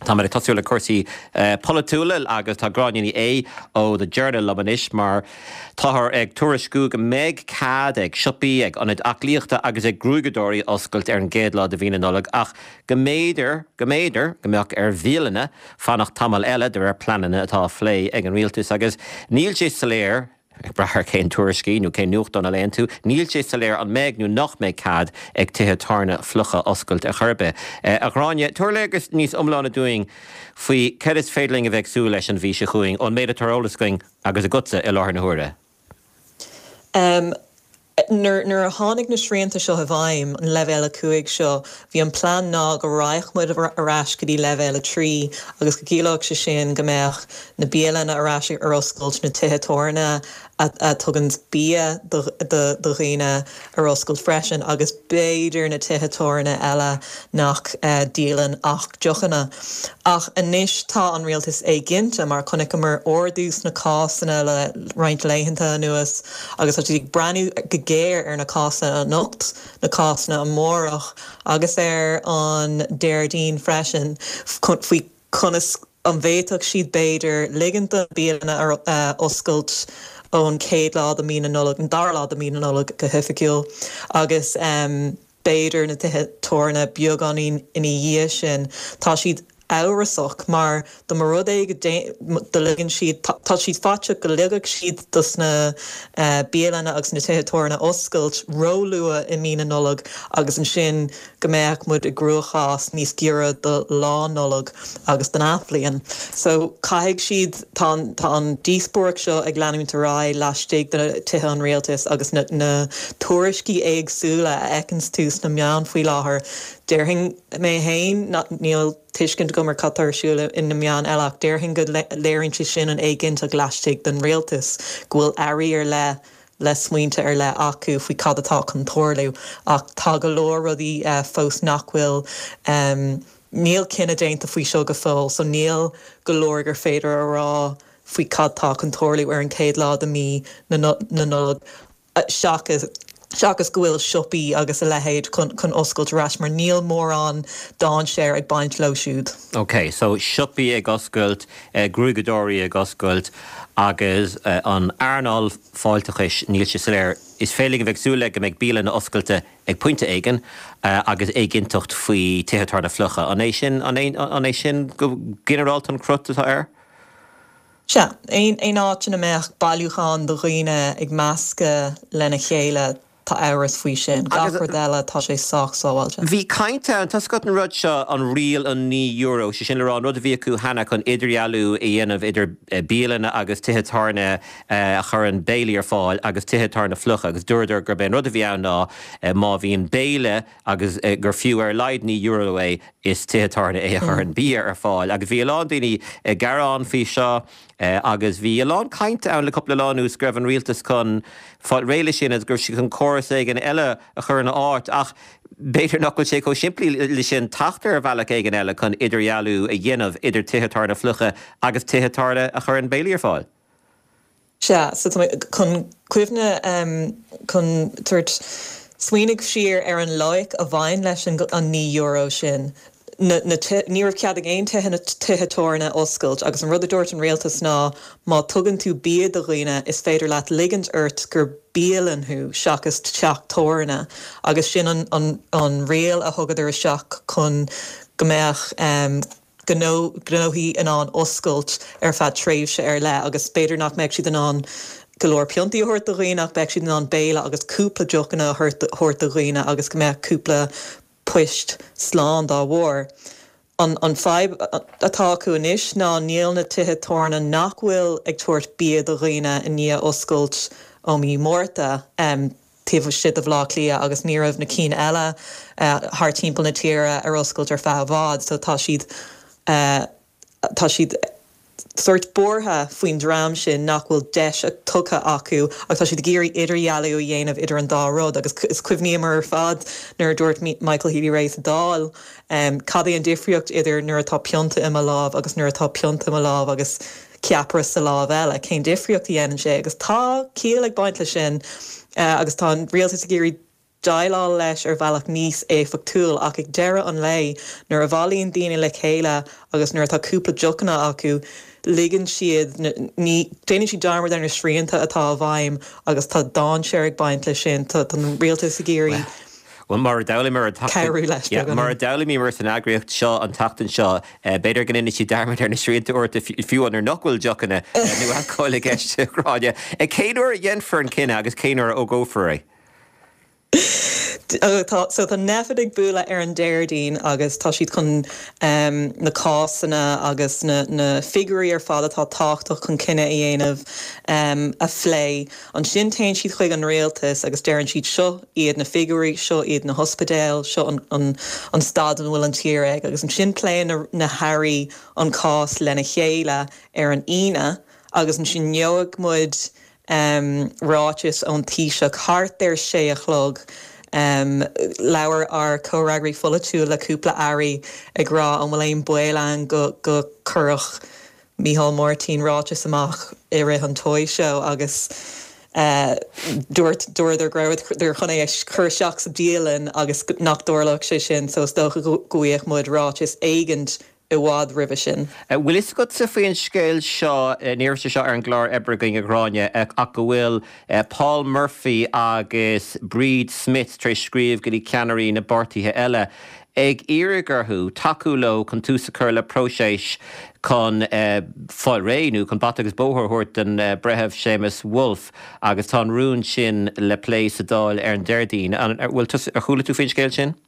Tá mar tasúla cuasaí polúil agus tá gráinní é ó the Journal Labanis mar táthar ag tuairiscú go méid cad ag siopí ag anad aclíochta agus ag grúgadóirí oscailt ar an géadlá de bhína nollag ach go méidir gombeach ar bhíalana fannach tamal eile de ar planana atá phlé ag an rialtas agus níl sé saléir ag brathar cén tuairiscí nó cén nuacht donna léon tú, níl sé saléir an méid nó nach méid cad ag tuthe tarna flucha oscailt a churbe. A gráine, tuairlégus níos umlána dúing faoi cead is féidling a bheith súil leis an bhí se chuing ón méid a tarolalas going agus a gutsa i láthair na huaire. Nuair a tháinig na srianta seo a bhaim an levéile cuaig seo, bhí an plán ná go raich muid arás go dtí levéile 3 agus go cíleach sé sin go mbeadh na bialanna arás ar oscailt na tuthe tarna a tugann bia do riine ar oscailt freisin agus béidir na tuthe tarna eile nach díalan ach deochanna. Ach anis tá an rialtas é ginta mar chunig go mar ordús na cásanna le roinnt leitheanta nuas agus tá breanú go géir ar na cásanna a nocht na cásanna an mórach agus ar an déirdín freisin faoi chunas an bhéiteach siad béidir liganta bíalana ar oscailt ón céad lá a mína nullag an dar lá a mína nullag go hifiiciúil agus béidir na tuthe tarna beagán ina dhé sin tá siad áirasach mar do mar rud é de ligan siad tá siad fáte go ligach siad dus na bialanna agus na tuthe tarna oscailt rólua i mína nullag agus an sin go mbeadh muid i grúchás níos giire do lá nullag agus den aflíonn. So caiigh siad tá an díospóireach seo ag leanúnta rá leistigh de tuthe an rialtas agus na tuairiscí éagsúla a ecans tús na meán faoi láthair. Deirhing mé hain níl tuiscint go mar catarsúla in na meán eileach deirhing go léirintí sin an éiginnt a glastigh den rialtas go bhfuil airí ar le smaointe ar le acu faoi cad atá chun tóirliú ach tá go leor rudaí fós nach bhfuil níl cinna déanta faoi seo go fóil, so níl go leor gur féidir a rá faoi cad tá chun tóirliú ar an céad lá a mí na nullag Seachas go bhfuil siopaí agus a lehéid chun oscailt ras mar níl mór an dáin séir ag baint leisiúd. OK, so siopaí ag oscailt, grúgadóirí ag oscailt agus an airnáil fáilteachis níl sé saléir is féling a bheith súla go méid bíalanna oscailte ag pointe éigen agus éigintocht faoi tuthe tarna flucha. An é sin go generáltan crut atá air? Se, ein áit na meach bailúchan do riine ag measca lena chéile tá áras faoi sin. Gachar deile tá sé sách sábhailte. Bhí cainte an tascat an rud seo an rial an €9 sé sin lerán rud a bhí acu hena chun idirhealú i dhéanamh idir bíalanna agus tuthe tarna a chur an béile ar fáil agus tuthe tarna flucha agus dúidir gur ben rud a bhí ann ná má bhíon béile agus gur fiú ar leid €9 é is tuthe tarna é a chur an bí ar fáil agus bhí lán daoine garán fhí seo agus bhí lán cainte an le coppla lánú screibh an rialtas chun fáil réile sin as gur si chun choras ag an eile a chur an áit ach béidir nach goil sé có siimplí le sin taachtar a bhealach ag an eile chun idirhealú a dhéanamh idir tuthe tarna flucha agus tuthe tarna a chur an béile ar fáil. Se, so chun cuimhne chun tuairt smaoinigh siar ar an láic a bhain leis an €9 sin. Níor cead agéon tuthe na tuthe tarna oscailt agus an rud a dúirt an rialtas ná má tugann tú bíad a riine is féidir leat ligand ort gur bíalanthú seachas teach tarna agus sin an réal a thugad ar a seach chun go mbeadh gnóthaí in an oscailt ar feadh tréimhse ar le agus féidir nach meid siad an go leor peontaí a thuirt a riine ach beidh siad an béile agus cúpla deochanna thuirt a riine agus go mbeadh cúpla puist slán dá mhór. An feib atá acu inis ná níl na tuthe tarna nach bhfuil ag tuairt bíad a riine in ní oscailt ó mí mórta taobh siad a bhlá clia agus ní raibh na cín eile thar timpeall na tíre ar oscailt ar feadh bhád, so tá siad suirt bortha faoin drám sin nach bhfuil deis a tucha acu ach tá siad géirí idirhealú dhéanamh idir an dá rud agus is cuimhníam ar fad nuair dúirt Michael Healy Race dáil cad é an difriocht idir nuair atá peonta im a lámh agus nuair atá peonta im a lámh agus ceapra sa lámh eile cén difriocht dhéanann sé agus tá cíal ag baint le sin agus tá rialtas a géirí dailá leis bhealach níos éfachúil ach ag deire an lei nuair a bhálíonn daine le chéile agus nuair tá cúpla jocanna acu ligann siad ní déanann si darmar ar na sríanta atá a bhaim agus tá dáin séir ag baint lei sin tá an rialtas a géirí. Well, mar daula mar mar daula mí mar an agriocht seo an tatan seo beidir gan inna si darmar ar na sríanta orta fiú an ar nachhfuil jocanna nu aáil gceiste ráide. Céanúir dhéanfar an cinenne agus céanúir ó ggófar é. So tá nefadig bula ar an déirdín agus tá siad chun na cásanna agus na figurí ar fád atá táchtach chun cinenne i dhéanamh a phlé. An sin tain siad chuig an réaltas agus déirann siad seo iad na figurí, seo iad na hospedéil, seo an stad an bhfuil an tíreag, agus an sin pléin na Harry an cás lena chéile ar an ine, agus an sin neoag mud ráis ón tíiseach hart ar sé a chlog. Leabhar ar córagraí follatú le cúpla airí ag rá an bhfuil éon buileán go curach Mícheál Martin ráis amach i rith an toy seo agus dúir ar grabh idir chuna éis chur seach sa díalann agus nach dúirlach sé sin so stocha goíoch mud ráis éigent I bhád ribh sin. Bhfuil is go sa faoin scéil seo níirte seo ar an gláir ebragain aráine ach go bhfuil Paul Murphy agus Breed Smith trí scríomh go dtí ceannarí na bortaithe eile ag iarigurthú takeúló chun túsa chur le próséis chun fáil réú chun bat agus bóthairt den brethebh Seamus Wolf agus tá rún sin le pléis a dáil ar an deirdín. Bhfuil chuúla tú faoin scéil sin?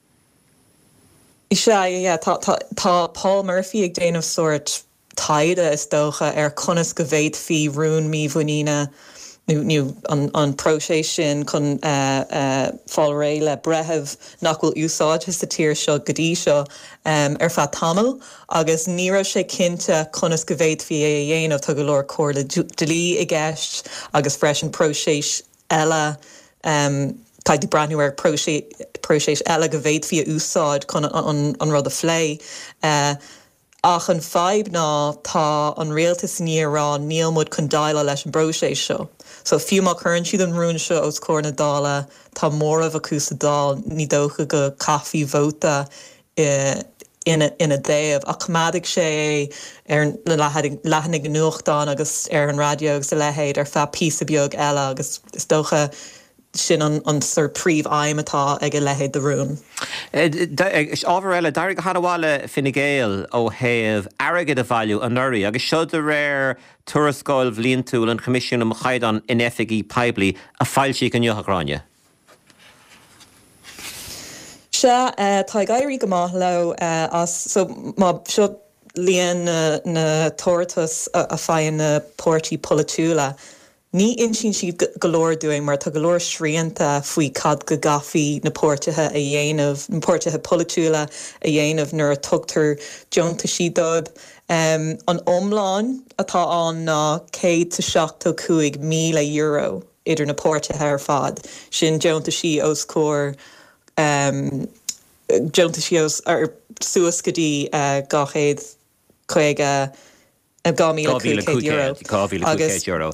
Tá Paul Murphy ag déanamh sort taide is dócha ar conas go bhéid fí rún míbhuiína nu an próséis sin chun fáil ré le brethebh nach bhfuil úsáid is sa tír seo go dtí seo ar feadh tamil agus ní raibh sé cinnte conas go bhéid fí é dhéanamh tu go leor cóir le delí i gceist agus freisin próséis eile Caidí brandúir próséis eile go bhéid fí úsáid chun an rud a phlé. Ach an feib ná tá an réaltas nírá níl mud chun daile leis an bróséis seo. So fiú má chuann siad an rún seo os cór na dála tá mór a cús a dá ní dócha go caí bhóta ina déobh ach chamadig sé ar lehannig an nuachtáin agus ar an radio agus a lehéid ar fe pí a beag eile agus is dócha sin an sir príomh aimimetá ag a lehéad de rún. Ábhar eile dair go hadháile Fine Gael ó thaobh airgid a bhailú an nuirí, agus seo de réir tuarascáil bhlíonn túil an comisiún am chaidan in effigaí peblií a fáilsí an Jochráine. Se tá gaiirí go maith le as so má seo líon na tortas a fáin na pórtaí polatúla. Ní insin siad golóir doing mar tá golóir sríanta faoi cad go gafií na pórtathe a dhéanamh na pórtathe polatúla a dhéanamh nuair a tugtar deonta sídóib. An omláin atá an ná 175 míle euro idir na pórtathe ar fad. Sin deonta sí os cór deonta sí os ar suas go dtí 250 euro.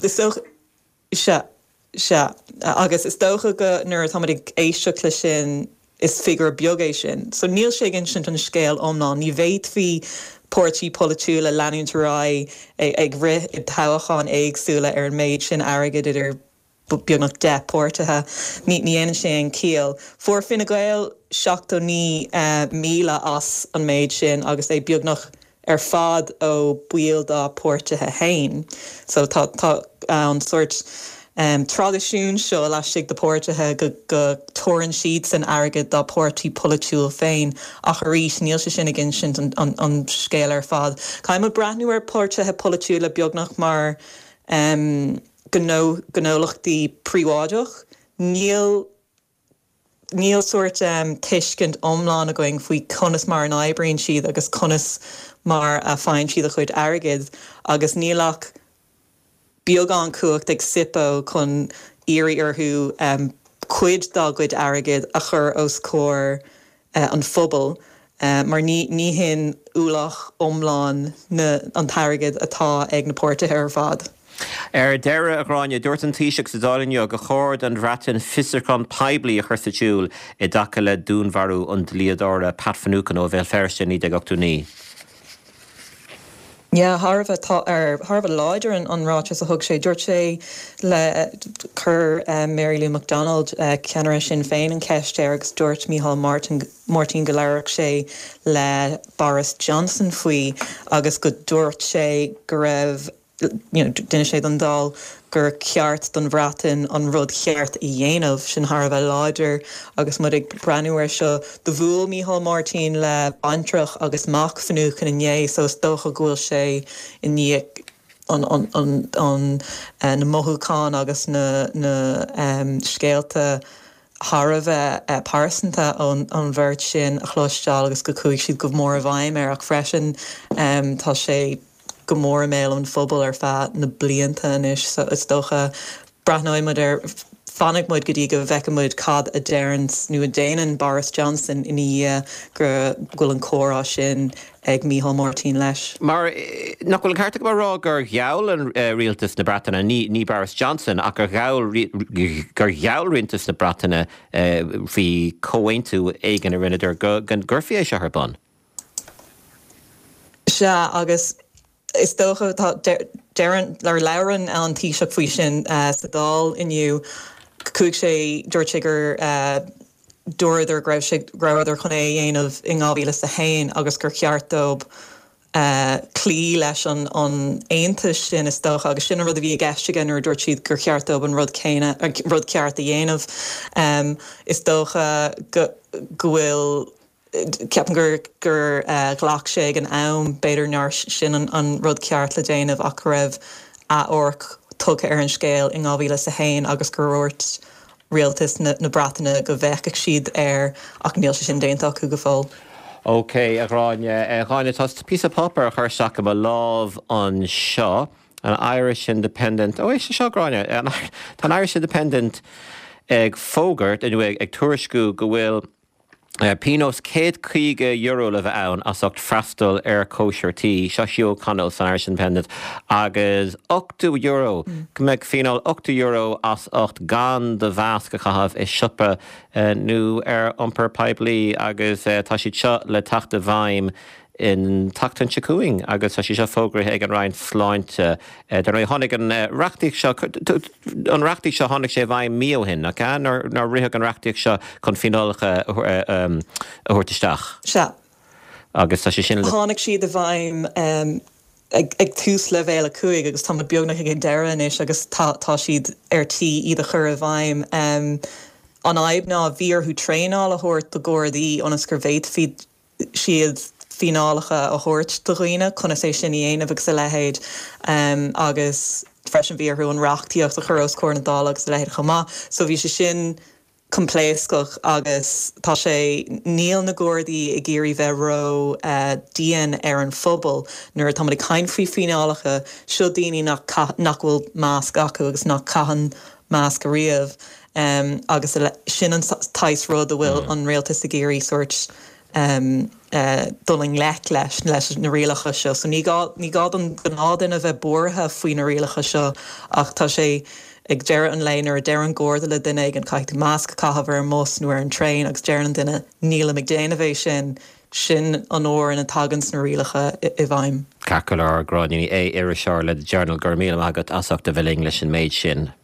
Agus is dócha go nuair táid éisteach lei sin is figur beagéis sin. So níl sé gin sin an scéal omná, ní bhéit hí pórtaí polatúla leanúntará ag rith I táhacháin éagsúla ar an méid sin airgid idir beagnach 10 pórtathe ní dhéanaan sé an cíal. Fuair Fine Gael 7 míle as an méid sin agus é beagnach ar fad ó buíal dá pórtathe hain. So tá an sort tradiisiún seo leis sig de pórtathe go tórann siad san airgid dá pórtaí polatúil féin ach a rís níl sé sin gin sin an scéal ar fad. Caim a brandnú ar pórtathe polatúla beagnach mar gnólachtaí príomháideach. Níl sort tuiscint omláin a going faoi conas mar an aibríonn siad agus conas mar a fáin siad a chuid airgid agus nílach beagán cuacht ag sipó chun irí orthú cuid dá gcuid airgid a chur os cór an phobal mar ní hin úlach omláin an tairgid atá ag na pórtathe ar fad. Deire a gráine dúirt an tíiseach sa dálinne go chóir an bhreatain fisarcán peblií a chur sa tiúil I daca le dúnmharú an líadára Pat Finucane ó bhéil ferste ní de gachtú ní. Yeah, Harvah láidir an ráte a thug sé dúirt sé le chur Mary Lou MacDonald ceanara sin féin an ceiste agus dúirt Micheál Martin go léireach sé le Boris Johnson faoi agus go dúirt sé go raibh duine sé an dal gur ceart don bhreatain an rud cheart I dhéanamh sin Harvah láidir agus mud ag breanúir seo do bhúil Micheál Martin le bantrach agus Mac Finucane inné so is dócha gúil sé in ní na mothúcán agus na scéalta Harvah pásanta an bhirt sin a chlosisteáil agus go chuig siad go mór a bhaim ach freisin tá sé go mór mé an fphobal ar na blianta is so is dócha brathnaid fannig muid go dtí go bhheicimid cad a dearns nu a déanaan Boris Johnson in gur gúil an córá sin ag Micheál Martin leis. Mar nach bhfuil carta go rá gur gheall an rialtas na Breataine ní Boris Johnson ach gur gheall rialtas na Breataine bhí comhaintú éigean a rinne gan gurfií se ar ban. Se agus is dócha dearan leirean an tíiseach faoi sin sa dal inniu chuig sé dúirt sé gur dúidir grabhar chun é dhéanamh in ngábhíle sa hain agus gur ceartdóib clí leis an aontas sin is dócha agus sin rud a bhí gceiste gan ar dúirt siad gur ceartdóib an rud ceart a dhéanamh is dócha go bhfuil ceapan gur ghlach sé an am beidir nar sin an rud ceart le déanamh ach raibh a orc tugtha ar an scéal in ngábhíle sa hain agus gur ruirt rialtas na Breataine go bhfeiceadh siad ar ach níl sé sin déantach chu go fáil. Okay, a gráine tá pí a popper a chuir seach go lámh an seo an Irish Independent. É sé seo gráine tá Irish Independent ag fógart ag tuairisciú go bhfuil Pinos €150 le bheith ann as ocht freastal ar koshertí seo canal san Irish Independent agus €8 go meid fínál €8 as ocht gan de bhasca chahabh is sipa nu ar iompar peblií agus tá siad seo le tachta bhaim in tachtan sicuing agus tá si seo fógra ag an rain sláinte den roi honnig an reachtaigh seo honnig sé bhaim míohin a can nar rithe an reachtaigh seo chun finálacha a thuirtaisteach. Se. Agus tá si sin Tháinig siad a bhaim ag tús le bhéile cuaig agus tá beagnach ag deirean is agus tá siad ar tí iad a chur a bhaim an aib ná bhíorthú tréáil a thuirt do Gordí onas gur bhéid siad finálacha a thuirt do roioine chuna sé sin dhéanamh agus sa lehéid agus freisin bhíorthú an reachtaíocht a churrás cór agus sa lehéid chumá so bhí sé sin compléiscoch agus tá sé níl na Gordaí I géirí bheith ró díon ar an phobal nuair tá cain faoi finálacha seo daoine nach bhfuil másc acu agus nach caitheann másc go riamh agus sin an tais rud a bhfuil an réaltas a géirí suirt dulling leis na rialacha seo. So ní gád an gnádaine a bheith bortha faoi na rialacha seo ach tá sé ag deire an lein ar deir an gcóda le duine ag an caiith másc cahabhar an mós nuair an trein agus deir an duine níla ag déanamh sin an óir in a tagans na rialacha I bhaim. Cacalar gráinní é ar seir le Journal gur míle agat asachta bhfuil English an méid sin.